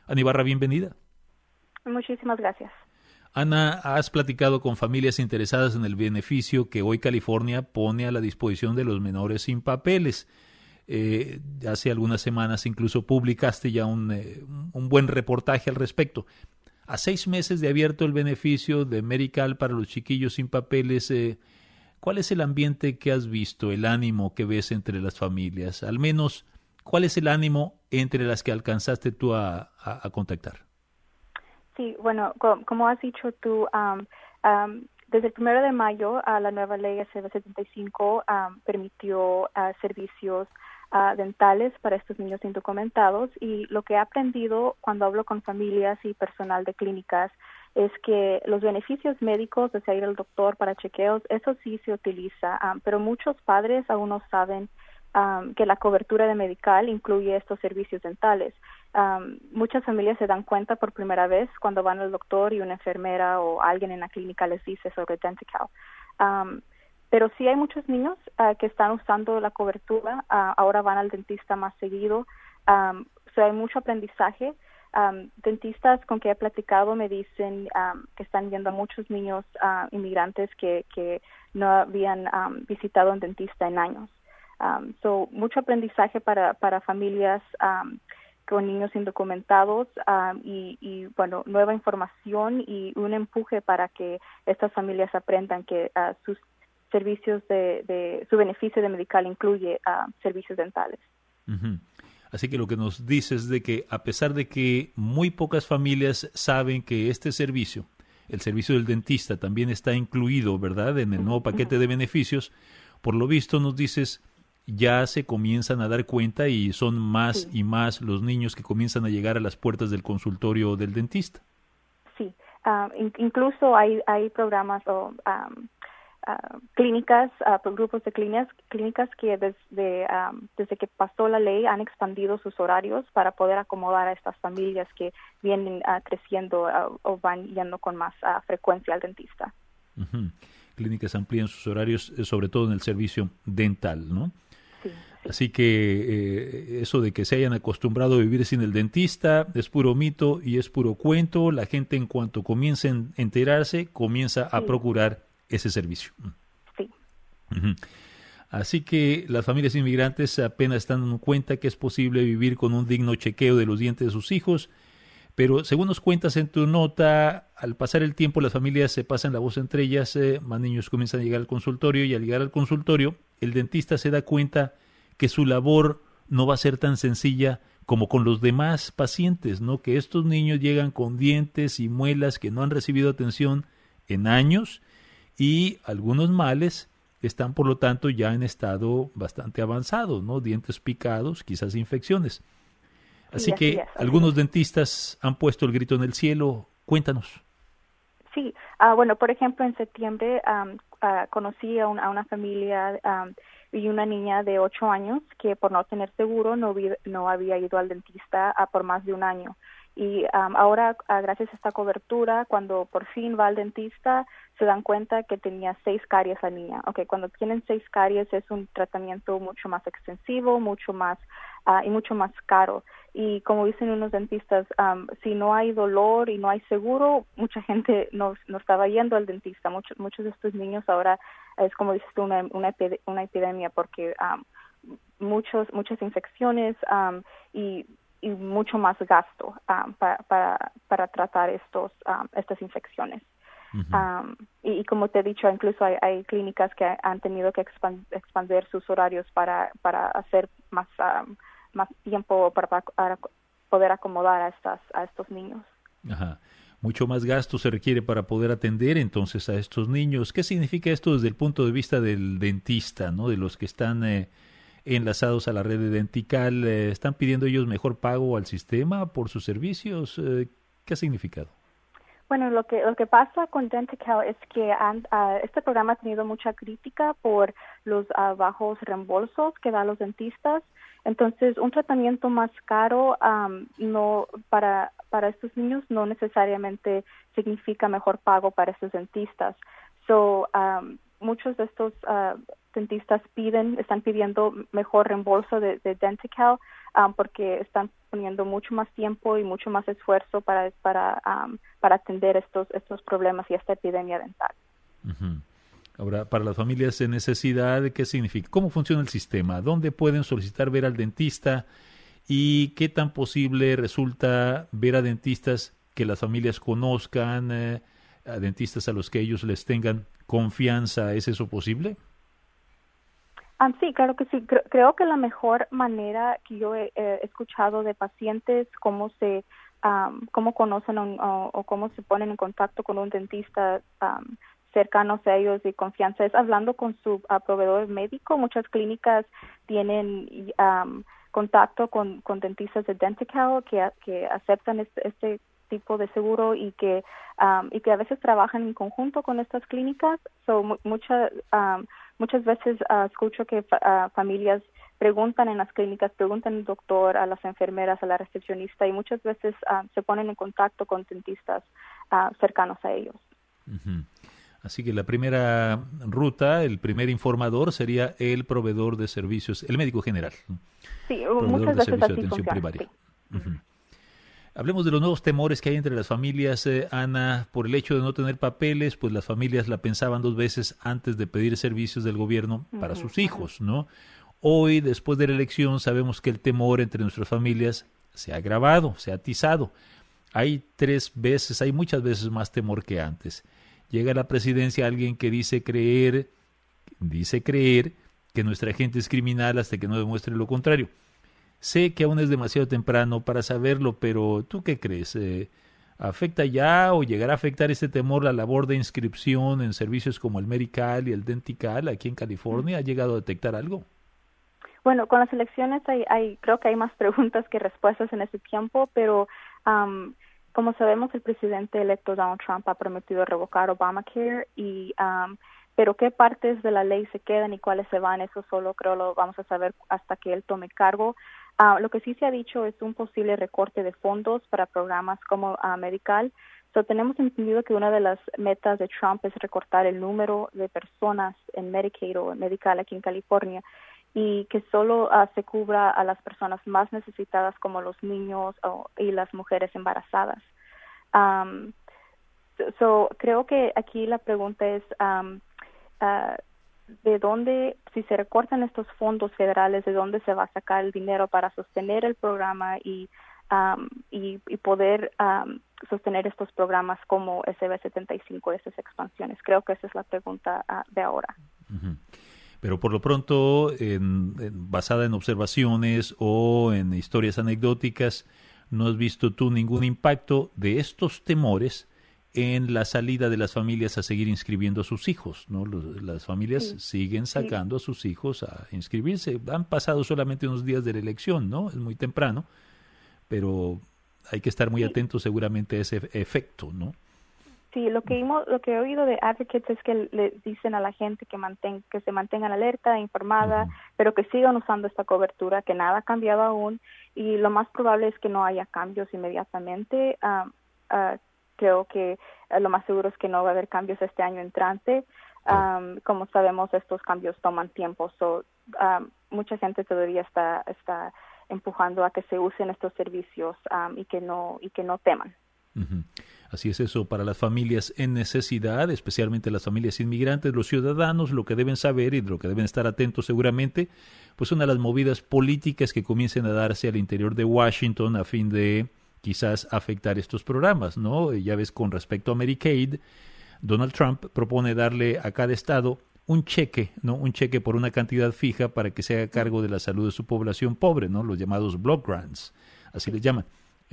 Ana Ibarra, bienvenida. Muchísimas gracias. Ana, has platicado con familias interesadas en el beneficio que hoy California pone a la disposición de los menores sin papeles. Hace algunas semanas incluso publicaste ya un buen reportaje al respecto. A 6 meses de abierto el beneficio de Medi-Cal para los chiquillos sin papeles, ¿cuál es el ambiente que has visto, el ánimo que ves entre las familias? Al menos, ¿cuál es el ánimo entre las que alcanzaste tú a contactar? Sí, bueno, como has dicho tú, desde el 1 de mayo la nueva ley SB 75 permitió servicios dentales para estos niños indocumentados, y lo que he aprendido cuando hablo con familias y personal de clínicas es que los beneficios médicos, o sea, ir al doctor para chequeos, eso sí se utiliza, pero muchos padres aún no saben que la cobertura de Medi-Cal incluye estos servicios dentales. Muchas familias se dan cuenta por primera vez cuando van al doctor y una enfermera o alguien en la clínica les dice sobre Denti-Cal. Pero sí hay muchos niños que están usando la cobertura, ahora van al dentista más seguido, hay mucho aprendizaje. Dentistas con que he platicado me dicen que están viendo a muchos niños inmigrantes que no habían visitado un dentista en años. Mucho aprendizaje para familias con niños indocumentados y bueno, nueva información y un empuje para que estas familias aprendan que sus servicios su beneficio de Medi-Cal incluye servicios dentales. Uh-huh. Así que lo que nos dices es de que a pesar de que muy pocas familias saben que este servicio, el servicio del dentista, también está incluido, ¿verdad?, en el nuevo paquete de beneficios, por lo visto nos dices, ya se comienzan a dar cuenta y son más y más los niños que comienzan a llegar a las puertas del consultorio del dentista. Sí, incluso hay programas o clínicas, grupos de clínicas que desde que pasó la ley han expandido sus horarios para poder acomodar a estas familias que vienen creciendo o van yendo con más frecuencia al dentista. Uh-huh. Clínicas amplían sus horarios, sobre todo en el servicio dental, ¿no? Sí. Así que eso de que se hayan acostumbrado a vivir sin el dentista es puro mito y es puro cuento. La gente, en cuanto comiencen a enterarse, comienza a procurar ese servicio. Sí. Uh-huh. Así que las familias inmigrantes apenas están dando cuenta que es posible vivir con un digno chequeo de los dientes de sus hijos, pero según nos cuentas en tu nota, al pasar el tiempo las familias se pasan la voz entre ellas, más niños comienzan a llegar al consultorio y al llegar al consultorio el dentista se da cuenta que su labor no va a ser tan sencilla como con los demás pacientes, ¿no? Que estos niños llegan con dientes y muelas que no han recibido atención en años y algunos males están, por lo tanto, ya en estado bastante avanzado, ¿no? Dientes picados, quizás infecciones. Así que algunos dentistas han puesto el grito en el cielo. Cuéntanos. Sí, bueno, por ejemplo, en septiembre conocí a una familia y una niña de 8 años que por no tener seguro no había ido al dentista por más de un año. Y ahora, gracias a esta cobertura, cuando por fin va al dentista, se dan cuenta que tenía 6 caries la niña. Okay, cuando tienen 6 caries es un tratamiento mucho más extensivo, mucho más caro. Y como dicen unos dentistas, si no hay dolor y no hay seguro, mucha gente no estaba yendo al dentista. Muchos de estos niños ahora es, como dices tú, una epidemia porque muchas infecciones y mucho más gasto para tratar estas infecciones. Uh-huh. Y como te he dicho, incluso hay clínicas que han tenido que expandir sus horarios para hacer más tiempo para poder acomodar a estos niños. Ajá. Mucho más gasto se requiere para poder atender entonces a estos niños. ¿Qué significa esto desde el punto de vista del dentista, ¿no? De los que están enlazados a la red de Denti-Cal, ¿están pidiendo ellos mejor pago al sistema por sus servicios? ¿Qué ha significado? Bueno, lo que pasa con Denti-Cal es que este programa ha tenido mucha crítica por los bajos reembolsos que dan los dentistas. Entonces, un tratamiento más caro no para estos niños no necesariamente significa mejor pago para estos dentistas. Muchos de estos dentistas están pidiendo mejor reembolso de Denti-Cal porque están poniendo mucho más tiempo y mucho más esfuerzo para atender estos problemas y esta epidemia dental. Uh-huh. Ahora, para las familias en necesidad, ¿qué significa? ¿Cómo funciona el sistema? ¿Dónde pueden solicitar ver al dentista? ¿Y qué tan posible resulta ver a dentistas que las familias conozcan, a dentistas a los que ellos les tengan confianza? ¿Es eso posible? Sí, claro que sí. Creo que la mejor manera que yo he escuchado de pacientes, cómo conocen o cómo se ponen en contacto con un dentista cercanos a ellos y confianza, es hablando con su proveedor médico. Muchas clínicas tienen contacto con dentistas de Denti-Cal que aceptan este tipo de seguro y que a veces trabajan en conjunto con estas clínicas. Muchas veces escucho que familias preguntan en las clínicas, preguntan al doctor, a las enfermeras, a la recepcionista, y muchas veces se ponen en contacto con dentistas cercanos a ellos. Uh-huh. Así que la primera ruta, el primer informador sería el proveedor de servicios, el médico general. Sí, proveedor muchas de veces servicio de así atención funciona. primaria. Sí. Uh-huh. Hablemos de los nuevos temores que hay entre las familias, Ana, por el hecho de no tener papeles, pues las familias la pensaban 2 veces antes de pedir servicios del gobierno para sus hijos, ¿no? Hoy, después de la elección, sabemos que el temor entre nuestras familias se ha agravado, se ha atizado. Hay muchas veces más temor que antes. Llega a la presidencia alguien que dice creer que nuestra gente es criminal hasta que no demuestre lo contrario. Sé que aún es demasiado temprano para saberlo, pero ¿tú qué crees? ¿Afecta ya o llegará a afectar este temor la labor de inscripción en servicios como el Medi-Cal y el Denti-Cal aquí en California? ¿Ha llegado a detectar algo? Bueno, con las elecciones creo que hay más preguntas que respuestas en ese tiempo, pero como sabemos, el presidente electo Donald Trump ha prometido revocar Obamacare pero qué partes de la ley se quedan y cuáles se van, eso solo creo lo vamos a saber hasta que él tome cargo. Lo que sí se ha dicho es un posible recorte de fondos para programas como Medi-Cal. Tenemos entendido que una de las metas de Trump es recortar el número de personas en Medicaid o Medi-Cal aquí en California y que solo se cubra a las personas más necesitadas como los niños y las mujeres embarazadas. Creo que aquí la pregunta es de dónde, si se recortan estos fondos federales, de dónde se va a sacar el dinero para sostener el programa y poder sostener estos programas como SB75, esas expansiones. Creo que esa es la pregunta de ahora. Uh-huh. Pero por lo pronto, basada en observaciones o en historias anecdóticas, ¿no has visto tú ningún impacto de estos temores en la salida de las familias a seguir inscribiendo a sus hijos, ¿no? Las familias siguen sacando a sus hijos a inscribirse. Han pasado solamente unos días de la elección, ¿no? Es muy temprano, pero hay que estar muy atentos seguramente a ese efecto, ¿no? Sí, lo que he oído de advocates es que le dicen a la gente que se mantengan alerta, informada, pero que sigan usando esta cobertura, que nada ha cambiado aún, y lo más probable es que no haya cambios inmediatamente. Creo que lo más seguro es que no va a haber cambios este año entrante. Como sabemos, estos cambios toman tiempo. Mucha gente todavía está empujando a que se usen estos servicios y que no teman. Uh-huh. Así es eso para las familias en necesidad, especialmente las familias inmigrantes, los ciudadanos, lo que deben saber y de lo que deben estar atentos seguramente, pues una de las movidas políticas que comiencen a darse al interior de Washington a fin de quizás afectar estos programas, ¿no? Ya ves, con respecto a Medicaid, Donald Trump propone darle a cada estado un cheque, ¿no? Un cheque por una cantidad fija para que se haga cargo de la salud de su población pobre, ¿no? Los llamados block grants, así les llaman.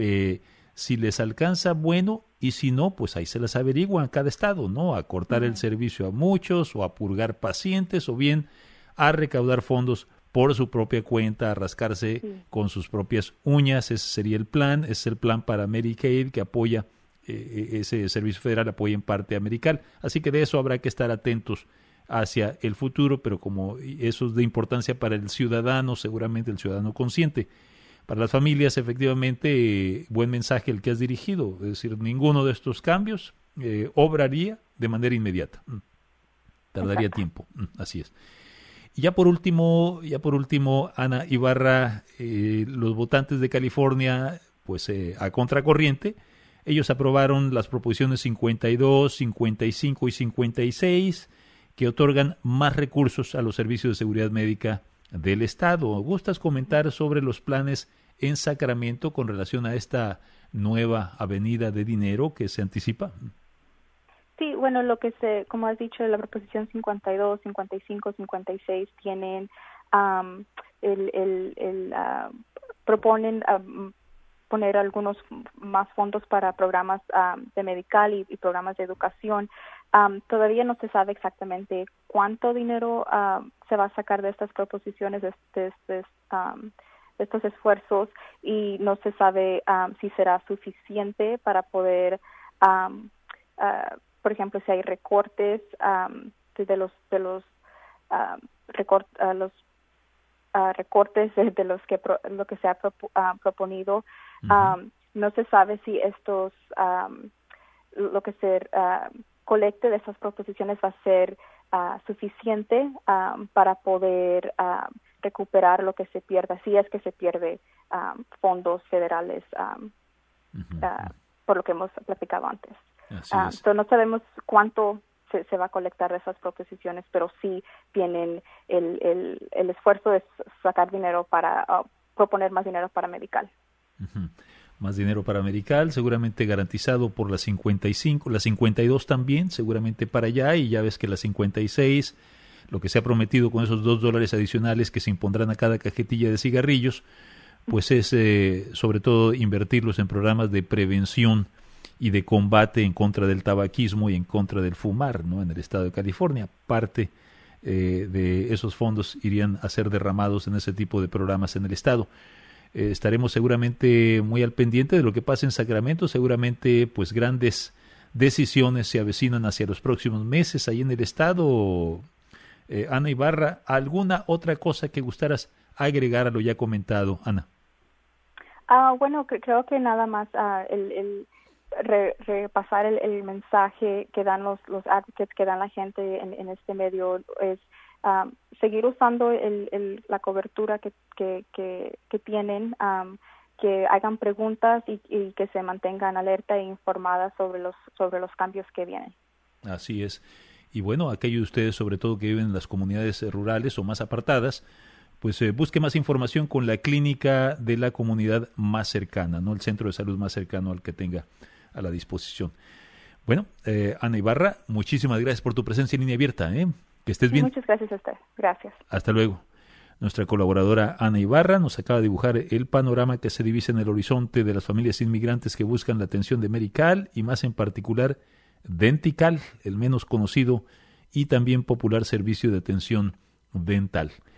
Si les alcanza, bueno, y si no, pues ahí se las averiguan cada estado, ¿no? A cortar el servicio a muchos, o a purgar pacientes, o bien a recaudar fondos por su propia cuenta, a rascarse con sus propias uñas. Ese sería el plan. Ese es el plan para Medicaid, que apoya, ese servicio federal apoya en parte a Medi-Cal. Así que de eso habrá que estar atentos hacia el futuro, pero como eso es de importancia para el ciudadano, seguramente el ciudadano consciente. Para las familias, efectivamente, buen mensaje el que has dirigido. Es decir, ninguno de estos cambios obraría de manera inmediata. Tardaría tiempo. Así es. Y ya por último, Ana Ibarra, los votantes de California, pues a contracorriente, ellos aprobaron las proposiciones 52, 55 y 56 que otorgan más recursos a los servicios de seguridad médica del Estado. ¿Gustas comentar sobre los planes en Sacramento con relación a esta nueva avenida de dinero que se anticipa? Sí, bueno, como has dicho, la proposición 52, 55, 56 tienen, proponen poner algunos más fondos para programas de medical y programas de educación. Todavía no se sabe exactamente cuánto dinero se va a sacar de estas proposiciones, de estos esfuerzos, y no se sabe si será suficiente para poder, por ejemplo, si hay recortes recortes de lo que se ha proponido. No se sabe si lo que se colecte de esas proposiciones va a ser suficiente para poder recuperar lo que se pierda, si es que se pierde fondos federales, por lo que hemos platicado antes. Entonces no sabemos cuánto se va a colectar de esas proposiciones, pero sí tienen el esfuerzo de sacar dinero para proponer más dinero para medical. Más dinero para medical, seguramente garantizado por las 55, las 52 también, seguramente para allá, y ya ves que las 56, lo que se ha prometido con esos $2 adicionales que se impondrán a cada cajetilla de cigarrillos, pues es sobre todo invertirlos en programas de prevención y de combate en contra del tabaquismo y en contra del fumar, ¿no?, en el estado de California. Parte de esos fondos irían a ser derramados en ese tipo de programas en el estado. Estaremos seguramente muy al pendiente de lo que pasa en Sacramento. Seguramente pues grandes decisiones se avecinan hacia los próximos meses ahí en el estado. Ana Ibarra, ¿alguna otra cosa que gustaras agregar a lo ya comentado, Ana? Bueno, creo que nada más repasar el mensaje que dan los advocates, que dan la gente en este medio, es seguir usando la cobertura que tienen, que hagan preguntas y que se mantengan alerta e informadas sobre los cambios que vienen. Así es. Y bueno, aquellos de ustedes, sobre todo que viven en las comunidades rurales o más apartadas, pues busque más información con la clínica de la comunidad más cercana, ¿no?, el centro de salud más cercano al que tenga a la disposición. Bueno, Ana Ibarra, muchísimas gracias por tu presencia en Línea Abierta, que estés bien. Muchas gracias a usted. Gracias. Hasta luego. Nuestra colaboradora Ana Ibarra nos acaba de dibujar el panorama que se divisa en el horizonte de las familias inmigrantes que buscan la atención de Medical y más en particular Dentical, el menos conocido y también popular servicio de atención dental.